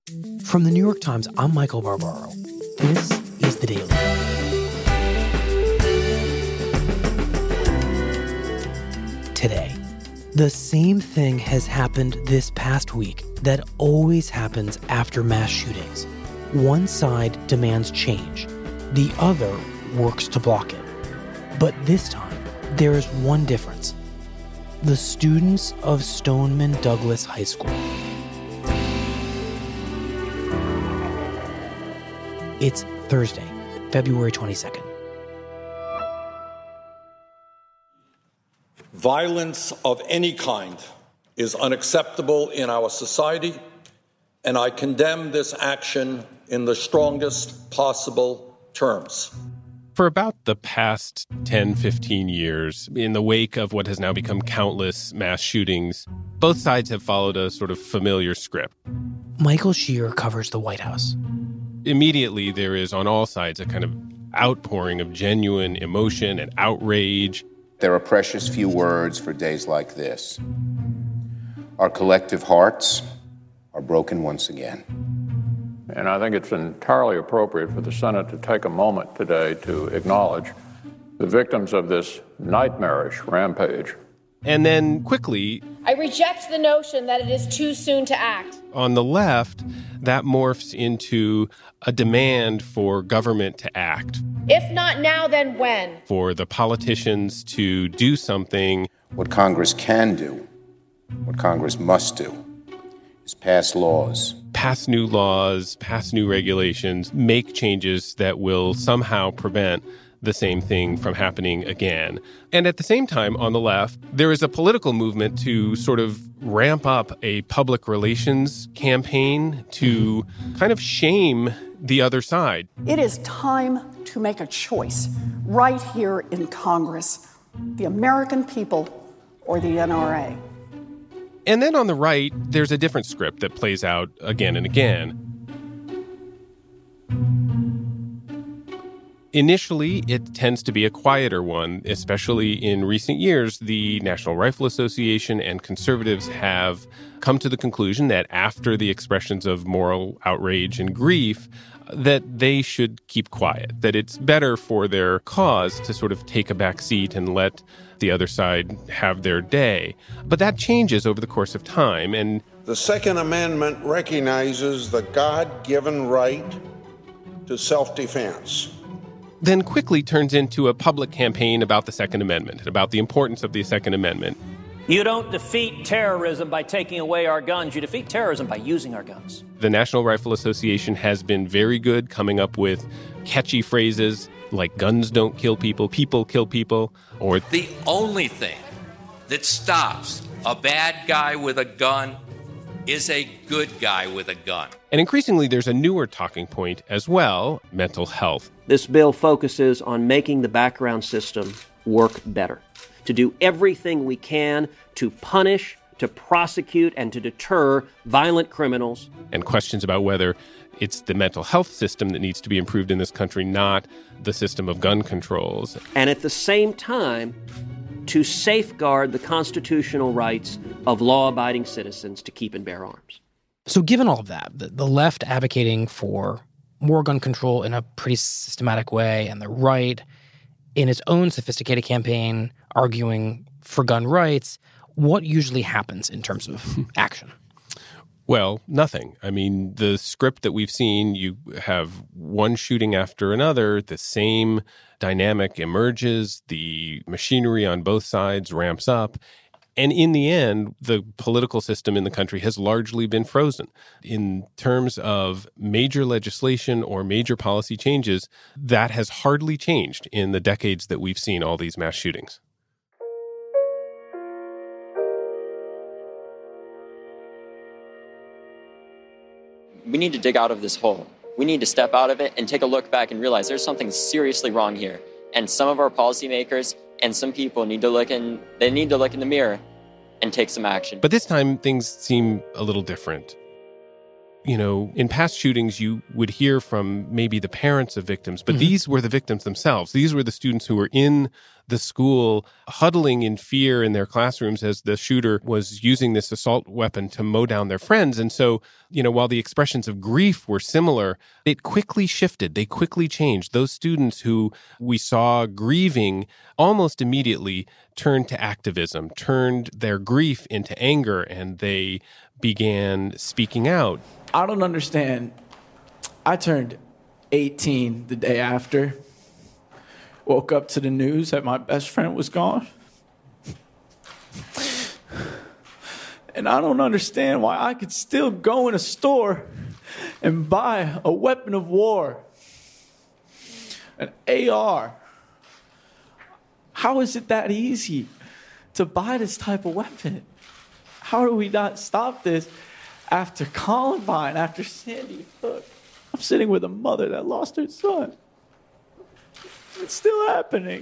From the New York Times, I'm Michael Barbaro. This is The Daily. Today, the same thing has happened this past week that always happens after mass shootings. One side demands change. The other works to block it. But this time, there is one difference. The students of Stoneman Douglas High School. It's Thursday, February 22nd. Violence of any kind is unacceptable in our society, and I condemn this action in the strongest possible terms. For about the past 10, 15 years, in the wake of what has now become countless mass shootings, both sides have followed a sort of familiar script. Michael Shear covers the White House. Immediately, there is on all sides a kind of outpouring of genuine emotion and outrage. There are precious few words for days like this. Our collective hearts are broken once again. And I think it's entirely appropriate for the Senate to take a moment today to acknowledge the victims of this nightmarish rampage. And then quickly, I reject the notion that it is too soon to act. On the left, that morphs into a demand for government to act. If not now, then when? For the politicians to do something. What Congress can do, what Congress must do, is pass laws. Pass new laws, pass new regulations, make changes that will somehow prevent the same thing from happening again. And at the same time, on the left, there is a political movement to sort of ramp up a public relations campaign to kind of shame the other side. It is time to make a choice right here in Congress, the American people or the NRA. And then on the right, there's a different script that plays out again and again. Initially, it tends to be a quieter one, especially in recent years. The National Rifle Association and conservatives have come to the conclusion that after the expressions of moral outrage and grief, that they should keep quiet, that it's better for their cause to sort of take a back seat and let the other side have their day. But that changes over the course of time. And the Second Amendment recognizes the God-given right to self-defense. Then quickly turns into a public campaign about the Second Amendment, about the importance of the Second Amendment. You don't defeat terrorism by taking away our guns. You defeat terrorism by using our guns. The National Rifle Association has been very good coming up with catchy phrases like guns don't kill people kill people, or the only thing that stops a bad guy with a gun is a good guy with a gun. And increasingly, there's a newer talking point as well, mental health. This bill focuses on making the background system work better, to do everything we can to punish, to prosecute, and to deter violent criminals. And questions about whether it's the mental health system that needs to be improved in this country, not the system of gun controls. And at the same time, to safeguard the constitutional rights of law-abiding citizens to keep and bear arms. So given all of that, the left advocating for more gun control in a pretty systematic way, and the right in its own sophisticated campaign arguing for gun rights, what usually happens in terms of action? Well, nothing. I mean, the script that we've seen, you have one shooting after another, the same dynamic emerges, the machinery on both sides ramps up, and in the end, the political system in the country has largely been frozen. In terms of major legislation or major policy changes, that has hardly changed in the decades that we've seen all these mass shootings. We need to dig out of this hole. We need to step out of it and take a look back and realize there's something seriously wrong here. And some of our policymakers and some people need to look in the mirror and take some action. But this time, things seem a little different. in past shootings, you would hear from maybe the parents of victims, but these were the victims themselves. These were the students who were in the school huddling in fear in their classrooms as the shooter was using this assault weapon to mow down their friends. And so, while the expressions of grief were similar, it quickly shifted. They quickly changed. Those students who we saw grieving almost immediately turned to activism, turned their grief into anger, and they began speaking out. I don't understand. I turned 18 the day after. Woke up to the news that my best friend was gone. And I don't understand why I could still go in a store and buy a weapon of war, an AR. How is it that easy to buy this type of weapon? How do we not stop this after Columbine, after Sandy Hook? I'm sitting with a mother that lost her son. It's still happening.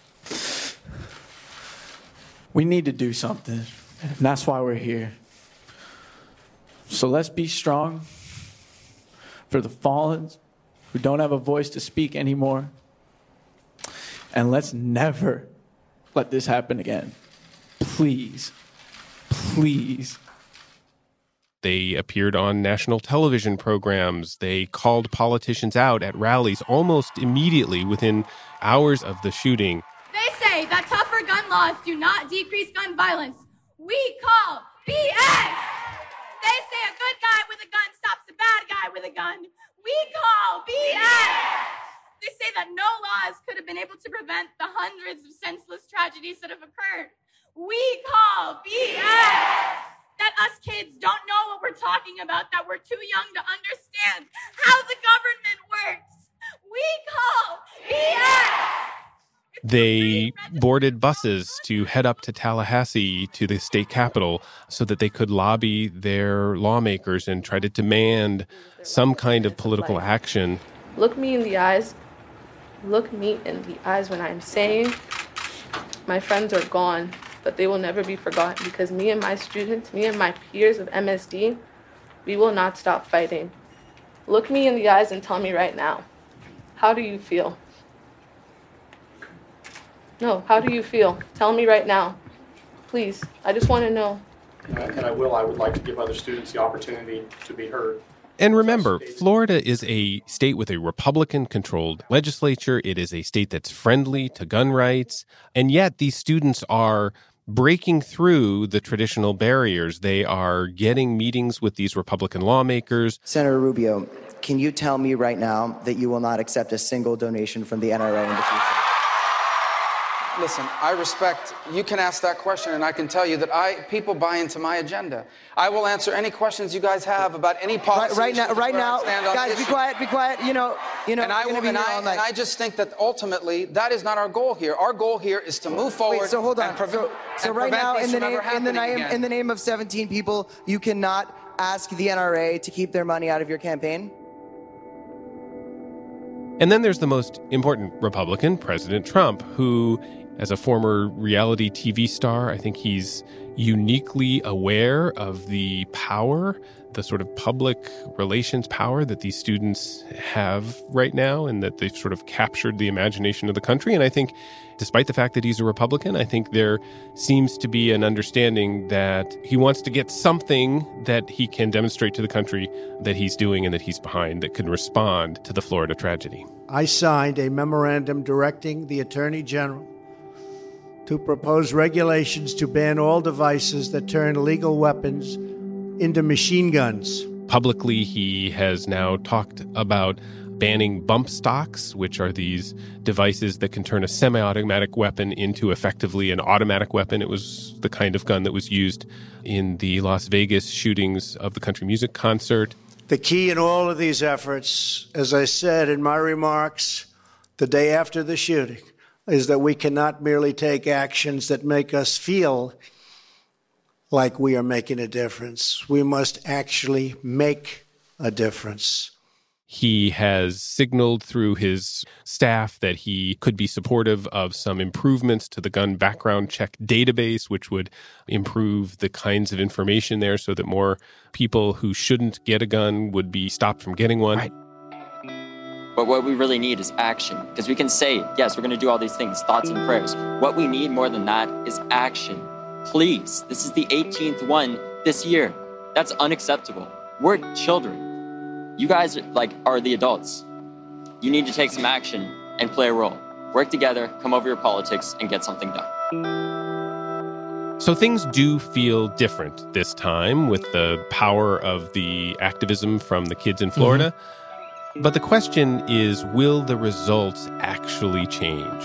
We need to do something, and that's why we're here. So let's be strong for the fallen who don't have a voice to speak anymore. And let's never let this happen again. Please. Please. They appeared on national television programs. They called politicians out at rallies almost immediately within hours of the shooting. They say that tougher gun laws do not decrease gun violence. We call BS. They say a good guy with a gun stops a bad guy with a gun. We call BS. They say that no laws could have been able to prevent the hundreds of senseless tragedies that have occurred. We call BS. That us kids don't know what we're talking about, that we're too young to understand how the government works. We call BS. They boarded buses to head up to Tallahassee, to the state capitol, so that they could lobby their lawmakers and try to demand some kind of political action. Look me in the eyes. Look me in the eyes when I'm saying my friends are gone, but they will never be forgotten, because me and my students, me and my peers of MSD, we will not stop fighting. Look me in the eyes and tell me right now, how do you feel? No, how do you feel? Tell me right now. Please, I just want to know. And I would like to give other students the opportunity to be heard. And remember, Florida is a state with a Republican-controlled legislature. It is a state that's friendly to gun rights. And yet these students are breaking through the traditional barriers. They are getting meetings with these Republican lawmakers. Senator Rubio, can you tell me right now that you will not accept a single donation from the NRA in the future? Listen, I respect, you can ask that question, and I can tell you that people buy into my agenda. I will answer any questions you guys have about any policy. Right now, guys, be quiet. You know. And I just think that ultimately that is not our goal here. Our goal here is to move forward. Wait, so hold on. So right now, in the name of 17 people, you cannot ask the NRA to keep their money out of your campaign? And then there's the most important Republican, President Trump, who, as a former reality TV star, I think he's uniquely aware of the power, the sort of public relations power that these students have right now, and that they've sort of captured the imagination of the country. And I think, despite the fact that he's a Republican, I think there seems to be an understanding that he wants to get something that he can demonstrate to the country that he's doing and that he's behind, that can respond to the Florida tragedy. I signed a memorandum directing the Attorney General to propose regulations to ban all devices that turn legal weapons into machine guns. Publicly, he has now talked about banning bump stocks, which are these devices that can turn a semi-automatic weapon into effectively an automatic weapon. It was the kind of gun that was used in the Las Vegas shootings of the country music concert. The key in all of these efforts, as I said in my remarks the day after the shooting, is that we cannot merely take actions that make us feel like we are making a difference. We must actually make a difference. He has signaled through his staff that he could be supportive of some improvements to the gun background check database, which would improve the kinds of information there so that more people who shouldn't get a gun would be stopped from getting one. Right. But what we really need is action, because we can say, yes, we're going to do all these things, thoughts and prayers. What we need more than that is action. Please, this is the 18th one this year. That's unacceptable. We're children. You guys are the adults. You need to take some action and play a role. Work together, come over your politics, and get something done. So things do feel different this time with the power of the activism from the kids in Florida. Mm-hmm. But the question is, will the results actually change?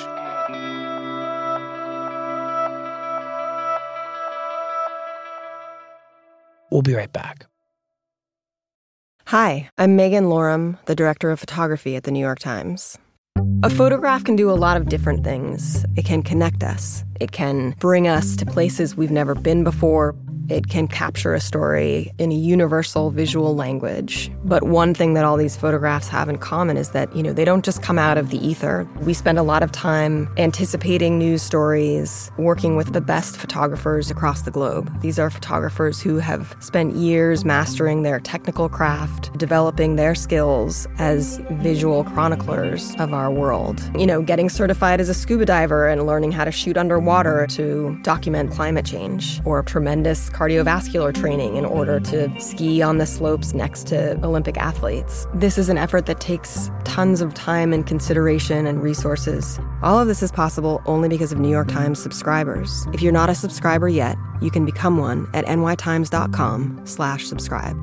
We'll be right back. Hi, I'm Megan Lorum, the director of photography at the New York Times. A photograph can do a lot of different things. It can connect us. It can bring us to places we've never been before. It can capture a story in a universal visual language. But one thing that all these photographs have in common is that, they don't just come out of the ether. We spend a lot of time anticipating news stories, working with the best photographers across the globe. These are photographers who have spent years mastering their technical craft, developing their skills as visual chroniclers of our world. Getting certified as a scuba diver and learning how to shoot underwater to document climate change, or tremendous cardiovascular training in order to ski on the slopes next to Olympic athletes. This is an effort that takes tons of time and consideration and resources. All of this is possible only because of New York Times subscribers. If you're not a subscriber yet, you can become one at nytimes.com/subscribe.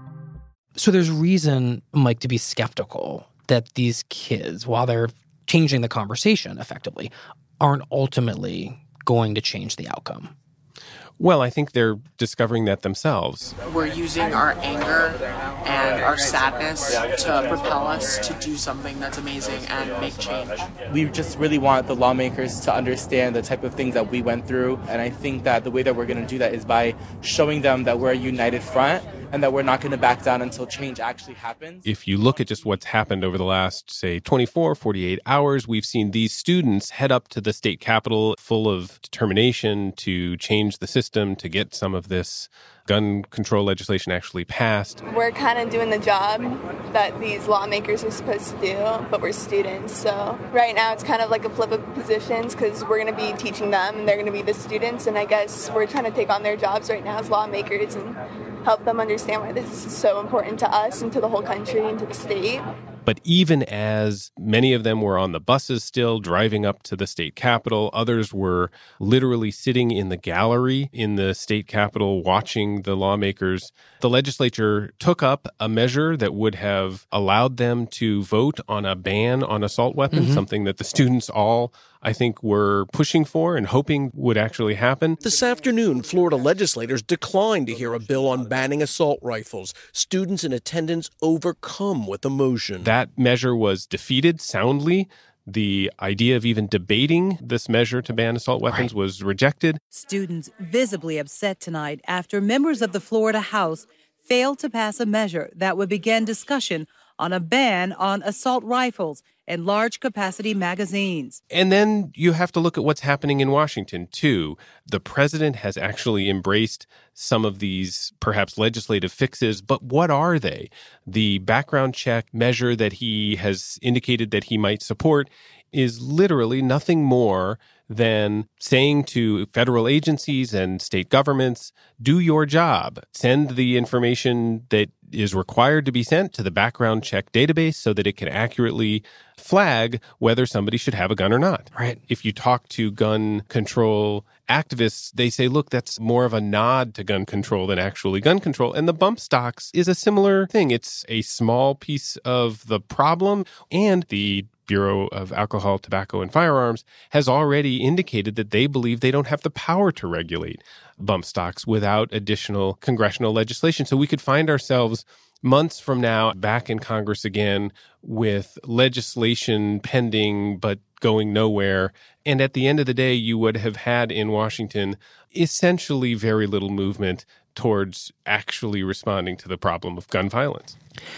So there's reason, Mike, to be skeptical that these kids, while they're changing the conversation effectively, aren't ultimately going to change the outcome. Well, I think they're discovering that themselves. We're using our anger and our sadness to propel us to do something that's amazing and make change. We just really want the lawmakers to understand the type of things that we went through. And I think that the way that we're going to do that is by showing them that we're a united front and that we're not going to back down until change actually happens. If you look at just what's happened over the last, say, 24, 48 hours, we've seen these students head up to the state capitol full of determination to change the system, to get some of this gun control legislation actually passed. We're kind of doing the job that these lawmakers are supposed to do, but we're students. So right now it's kind of like a flip of positions because we're going to be teaching them and they're going to be the students. And I guess we're trying to take on their jobs right now as lawmakers and help them understand why this is so important to us and to the whole country and to the state. But even as many of them were on the buses still driving up to the state capitol, others were literally sitting in the gallery in the state capitol watching the lawmakers. The legislature took up a measure that would have allowed them to vote on a ban on assault weapons, something that the students all, I think, were pushing for and hoping would actually happen. This afternoon, Florida legislators declined to hear a bill on banning assault rifles. Students in attendance overcome with emotion. That measure was defeated soundly. The idea of even debating this measure to ban assault weapons was rejected. Students visibly upset tonight after members of the Florida House failed to pass a measure that would begin discussion on a ban on assault rifles and large-capacity magazines. And then you have to look at what's happening in Washington, too. The president has actually embraced some of these perhaps legislative fixes, but what are they? The background check measure that he has indicated that he might support is literally nothing more than saying to federal agencies and state governments, do your job. Send the information that is required to be sent to the background check database so that it can accurately flag whether somebody should have a gun or not. Right. If you talk to gun control activists, they say, look, that's more of a nod to gun control than actually gun control. And the bump stocks is a similar thing. It's a small piece of the problem, and the Bureau of Alcohol, Tobacco, and Firearms has already indicated that they believe they don't have the power to regulate bump stocks without additional congressional legislation. So we could find ourselves months from now back in Congress again with legislation pending but going nowhere. And at the end of the day, you would have had in Washington essentially very little movement towards actually responding to the problem of gun violence.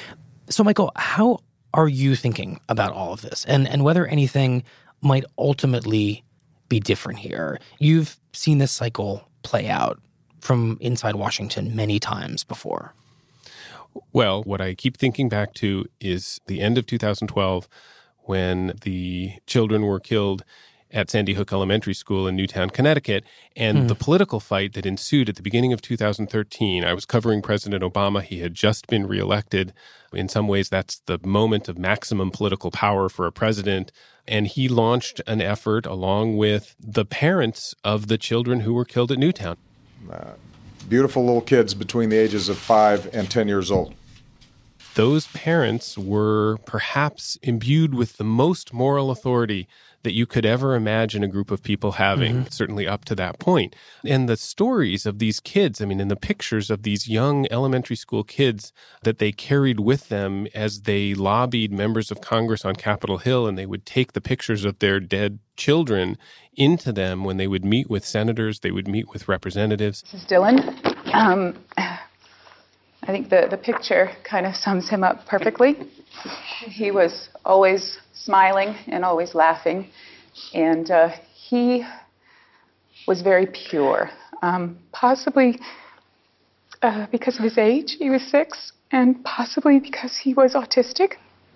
So, Michael, how are you thinking about all of this and whether anything might ultimately be different here? You've seen this cycle play out from inside Washington many times before. Well, what I keep thinking back to is the end of 2012 when the children were killed at Sandy Hook Elementary School in Newtown, Connecticut, and the political fight that ensued at the beginning of 2013. I was covering President Obama. He had just been reelected. In some ways, that's the moment of maximum political power for a president. And he launched an effort along with the parents of the children who were killed at Newtown. Beautiful little kids between the ages of 5 and 10 years old. Those parents were perhaps imbued with the most moral authority that you could ever imagine a group of people having, certainly up to that point. And the stories of these kids, I mean, and the pictures of these young elementary school kids that they carried with them as they lobbied members of Congress on Capitol Hill, and they would take the pictures of their dead children into them when they would meet with senators, they would meet with representatives. This is Dylan. I think the picture kind of sums him up perfectly. He was always smiling and always laughing, and he was very pure, possibly because of his age. He was 6, and possibly because he was autistic.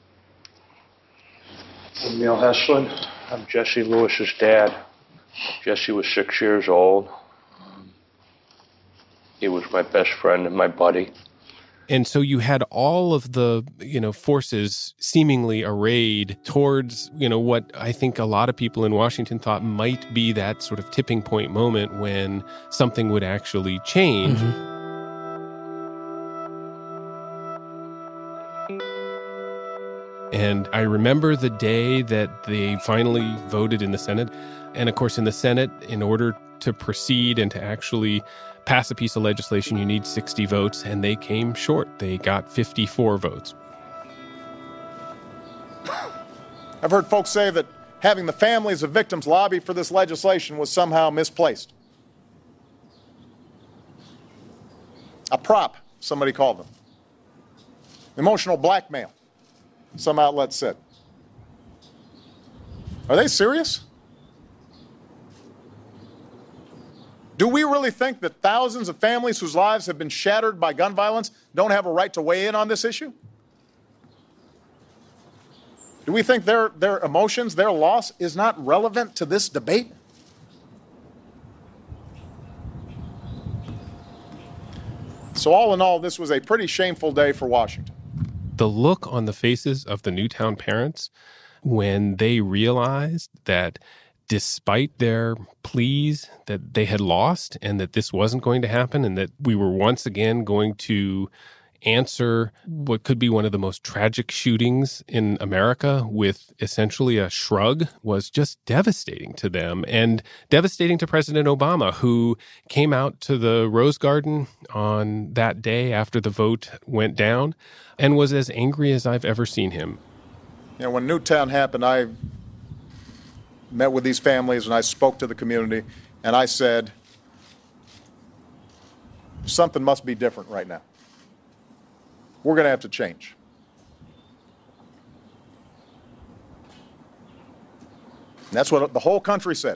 I'm Neil Heslin. I'm Jesse Lewis's dad. Jesse was 6 years old. He was my best friend and my buddy. And so you had all of the, forces seemingly arrayed towards, what I think a lot of people in Washington thought might be that sort of tipping point moment when something would actually change. And I remember the day that they finally voted in the Senate. And of course, in the Senate, in order to proceed and to actually pass a piece of legislation, you need 60 votes, and they came short. They got 54 votes. I've heard folks say that having the families of victims lobby for this legislation was somehow misplaced. A prop, somebody called them. Emotional blackmail, some outlets said. Are they serious? Do we really think that thousands of families whose lives have been shattered by gun violence don't have a right to weigh in on this issue? Do we think their emotions, their loss, is not relevant to this debate? So all in all, this was a pretty shameful day for Washington. The look on the faces of the Newtown parents when they realized that despite their pleas that they had lost and that this wasn't going to happen and that we were once again going to answer what could be one of the most tragic shootings in America with essentially a shrug was just devastating to them and devastating to President Obama, who came out to the Rose Garden on that day after the vote went down and was as angry as I've ever seen him. When Newtown happened, I met with these families and I spoke to the community and I said, something must be different right now. We're going to have to change. And that's what the whole country said.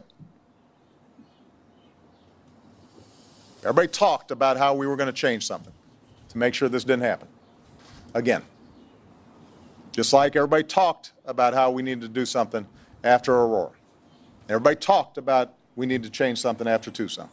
Everybody talked about how we were going to change something to make sure this didn't happen again. Just like everybody talked about how we needed to do something after Aurora. Everybody talked about we need to change something after Tucson.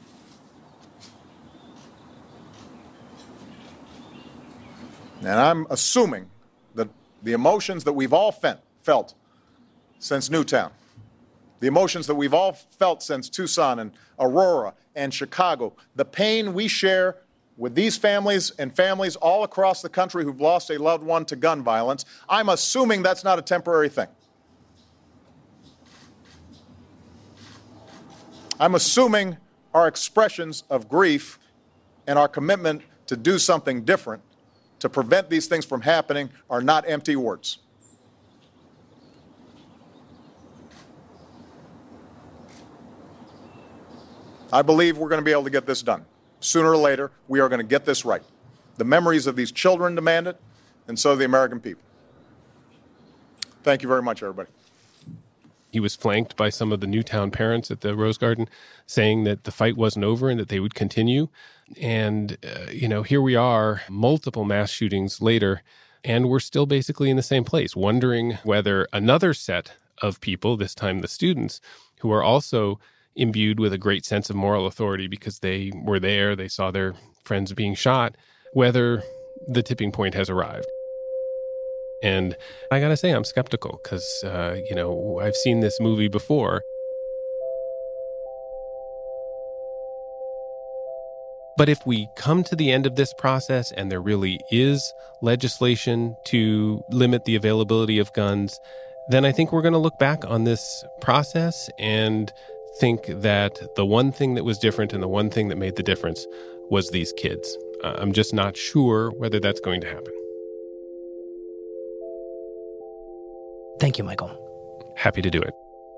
And I'm assuming that the emotions that we've all felt since Newtown, the emotions that we've all felt since Tucson and Aurora and Chicago, the pain we share with these families and families all across the country who've lost a loved one to gun violence, I'm assuming that's not a temporary thing. I'm assuming our expressions of grief and our commitment to do something different to prevent these things from happening are not empty words. I believe we're going to be able to get this done. Sooner or later, we are going to get this right. The memories of these children demand it. and so the American people. Thank you very much, everybody. He was flanked by some of the Newtown parents at the Rose Garden saying that the fight wasn't over and that they would continue. And, here we are, multiple mass shootings later, and we're still basically in the same place, wondering whether another set of people, this time the students, who are also imbued with a great sense of moral authority because they were there, they saw their friends being shot, whether the tipping point has arrived. And I got to say, I'm skeptical because, I've seen this movie before. But if we come to the end of this process and there really is legislation to limit the availability of guns, then I think we're going to look back on this process and think that the one thing that was different and the one thing that made the difference was these kids. I'm just not sure whether that's going to happen. Thank you, Michael. Happy to do it.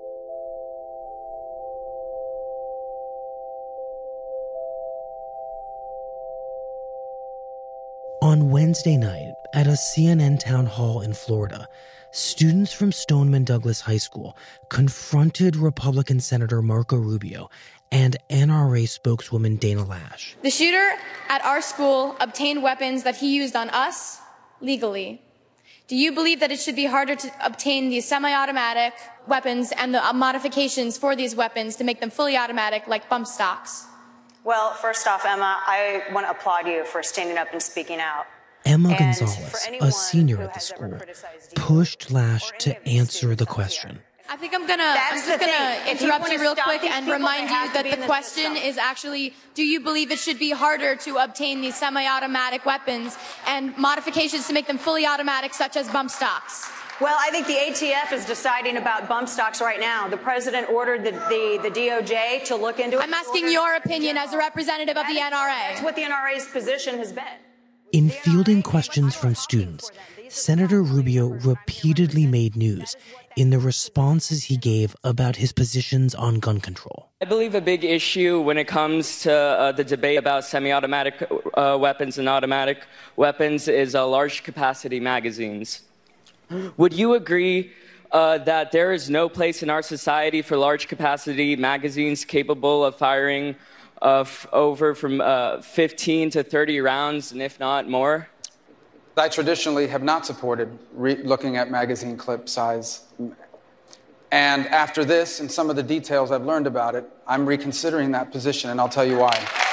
On Wednesday night, at a CNN town hall in Florida, students from Stoneman Douglas High School confronted Republican Senator Marco Rubio and NRA spokeswoman Dana Lash. The shooter at our school obtained weapons that he used on us legally. Do you believe that it should be harder to obtain these semi-automatic weapons and the modifications for these weapons to make them fully automatic, like bump stocks? Well, first off, Emma, I want to applaud you for standing up and speaking out. Emma Gonzalez, a senior at the school, pushed Lash to answer the question. I think I'm just gonna interrupt you real quick and remind you that the question is actually, do you believe it should be harder to obtain these semi-automatic weapons and modifications to make them fully automatic, such as bump stocks? Well, I think the ATF is deciding about bump stocks right now. The president ordered the DOJ to look into it. I'm asking your opinion as a representative of the NRA. That's what the NRA's position has been. In fielding questions from students, Senator Rubio repeatedly made news in the responses he gave about his positions on gun control. I believe a big issue when it comes to the debate about semi-automatic weapons and automatic weapons is large capacity magazines. Would you agree that there is no place in our society for large capacity magazines capable of firing over from 15 to 30 rounds, and if not more? I traditionally have not supported looking at magazine clip size. And after this and some of the details I've learned about it, I'm reconsidering that position, and I'll tell you why.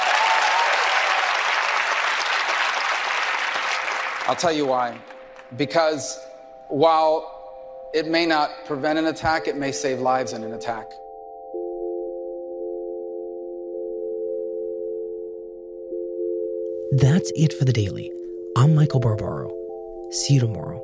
I'll tell you why. Because while it may not prevent an attack, it may save lives in an attack. That's it for The Daily. I'm Michael Barbaro. See you tomorrow.